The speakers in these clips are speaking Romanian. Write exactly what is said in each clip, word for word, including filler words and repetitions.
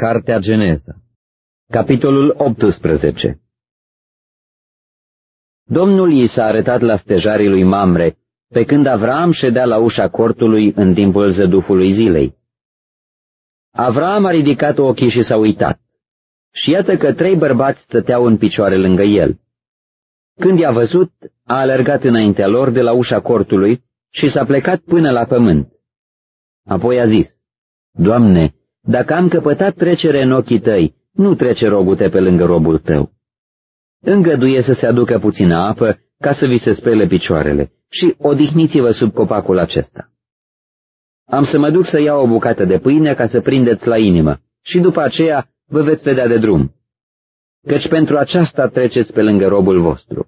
Cartea Geneza, capitolul optsprezece. Domnul i s-a arătat la stejarii lui Mamre, pe când Avram ședea la ușa cortului în timpul zădufului zilei. Avram a ridicat ochii și s-a uitat, și iată că trei bărbați stăteau în picioare lângă el. Când i-a văzut, a alergat înaintea lor de la ușa cortului și s-a plecat până la pământ. Apoi a zis: Doamne, dacă am căpătat trecere în ochii tăi, nu trece rogute pe lângă robul tău. Îngăduie să se aducă puțină apă ca să vi se spele picioarele și odihniți-vă sub copacul acesta. Am să mă duc să iau o bucată de pâine ca să prindeți la inimă și după aceea vă veți vedea de drum, căci pentru aceasta treceți pe lângă robul vostru.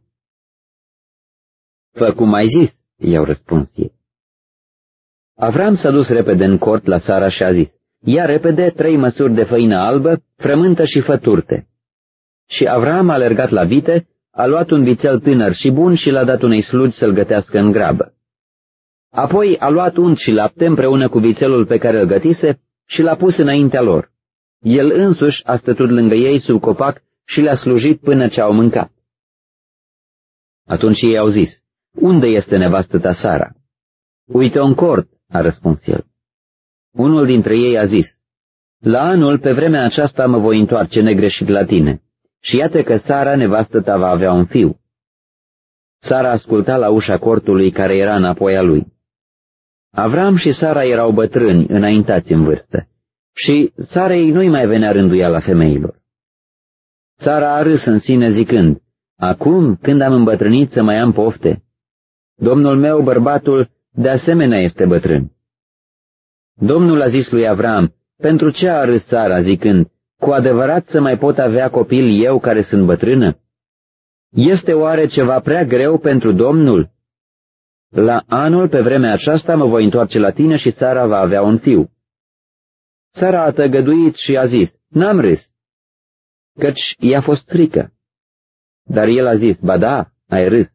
Fă cum ai zis, i-au răspuns ei. Avram s-a dus repede în cort la Sara și a zis: ia repede trei măsuri de făină albă, frământă și fă turte. Și Avram a alergat la vite, a luat un vițel tânăr și bun și l-a dat unei slugi să-l gătească în grabă. Apoi a luat unt și lapte împreună cu vițelul pe care îl gătise și l-a pus înaintea lor. El însuși a stătut lângă ei sub copac și le-a slujit până ce au mâncat. Atunci ei au zis: unde este nevastă ta Sara? Uite-o în cort, a răspuns el. Unul dintre ei a zis: la anul, pe vremea aceasta, mă voi întoarce negreșit la tine, și iată că Sara, nevastă ta, va avea un fiu. Sara asculta la ușa cortului care era înapoi a lui. Avram și Sara erau bătrâni, înaintați în vârstă, și Sarei nu-i mai venea rânduiala femeilor. Sara a râs în sine zicând: acum, când am îmbătrânit, să mai am pofte? Domnul meu, bărbatul, de asemenea este bătrân. Domnul a zis lui Avram: pentru ce a râs Sara zicând: cu adevărat să mai pot avea copil eu care sunt bătrână? Este oare ceva prea greu pentru Domnul? La anul, pe vremea aceasta, mă voi întoarce la tine și Sara va avea un fiu. Sara a tăgăduit și a zis: n-am râs, căci i-a fost frică. Dar el a zis: ba da, ai râs.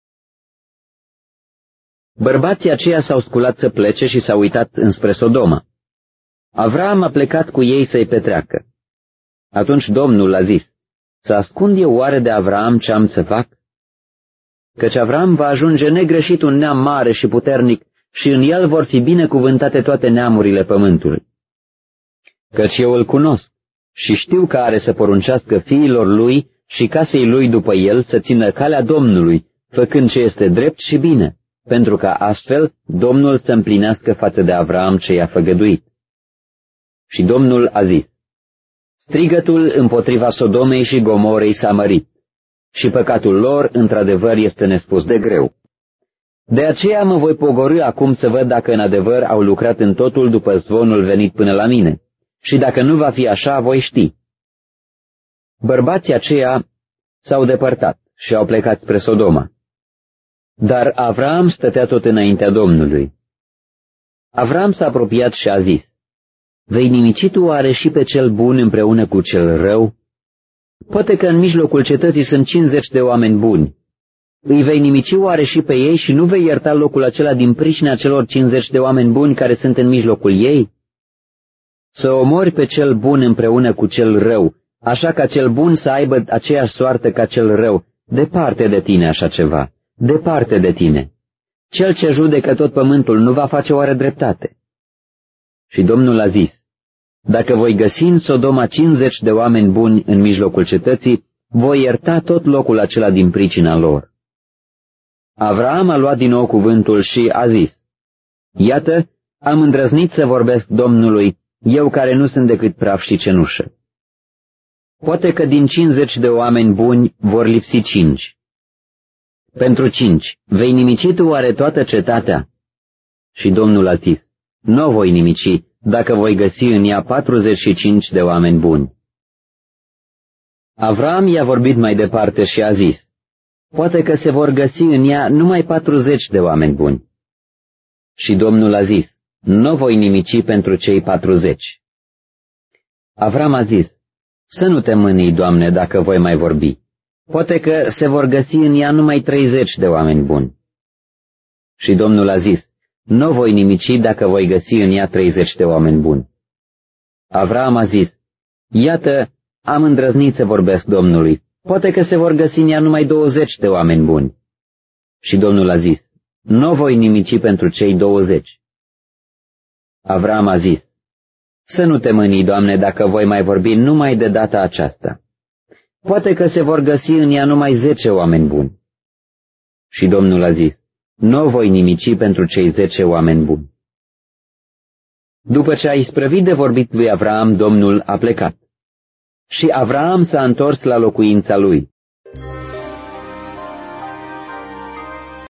Bărbații aceia s-au sculat să plece și s-au uitat înspre Sodoma. Avram a plecat cu ei să-i petreacă. Atunci Domnul a zis: să ascund eu oare de Avram ce am să fac? Căci Avram va ajunge negreșit un neam mare și puternic și în el vor fi binecuvântate toate neamurile pământului. Căci eu îl cunosc și știu că are să poruncească fiilor lui și casei lui după el să țină calea Domnului, făcând ce este drept și bine, pentru ca astfel Domnul să împlinească față de Avram ce i-a făgăduit. Și Domnul a zis: strigătul împotriva Sodomei și Gomorei s-a mărit, și păcatul lor într-adevăr este nespus de greu. De aceea mă voi pogorî acum să văd dacă în adevăr au lucrat în totul după zvonul venit până la mine, și dacă nu va fi așa, voi ști. Bărbații aceia s-au depărtat și au plecat spre Sodoma. Dar Avram stătea tot înaintea Domnului. Avram s-a apropiat și a zis: vei nimici tu oare și pe cel bun împreună cu cel rău? Poate că în mijlocul cetății sunt cincizeci de oameni buni. Îi vei nimici oare și pe ei și nu vei ierta locul acela din pricina celor cincizeci de oameni buni care sunt în mijlocul ei? Să omori pe cel bun împreună cu cel rău, așa ca cel bun să aibă aceeași soartă ca cel rău. Departe de tine așa ceva, departe de tine. Cel ce judecă tot pământul nu va face oare dreptate? Și Domnul a zis: dacă voi găsi în Sodoma cincizeci de oameni buni în mijlocul cetății, voi ierta tot locul acela din pricina lor. Avram a luat din nou cuvântul și a zis: iată, am îndrăznit să vorbesc Domnului, eu care nu sunt decât praf și cenușă. Poate că din cincizeci de oameni buni vor lipsi cinci. Pentru cinci, vei nimici tu oare toată cetatea? Și Domnul a zis: nu voi nimici, dacă voi găsi în ea patruzeci și cinci de oameni buni. Avram i-a vorbit mai departe și a zis: poate că se vor găsi în ea numai patruzeci de oameni buni. Și Domnul a zis: nu voi nimici pentru cei patruzeci. Avram a zis: să nu te mânii, Doamne, dacă voi mai vorbi. Poate că se vor găsi în ea numai treizeci de oameni buni. Și Domnul a zis: nu voi nimici dacă voi găsi în ea treizeci de oameni buni. Avram a zis: Iată, am îndrăznit să vorbesc Domnului, poate că se vor găsi în ea numai douăzeci de oameni buni. Și Domnul a zis, nu voi nimici pentru cei douăzeci. Avram a zis, să nu te mâni, Doamne, dacă voi mai vorbi numai de data aceasta. Poate că se vor găsi în ea numai zece oameni buni. Și Domnul a zis, nu voi nimici pentru cei zece oameni buni. După ce a isprăvit de vorbit lui Avram, Domnul a plecat. Și Avram s-a întors la locuința lui.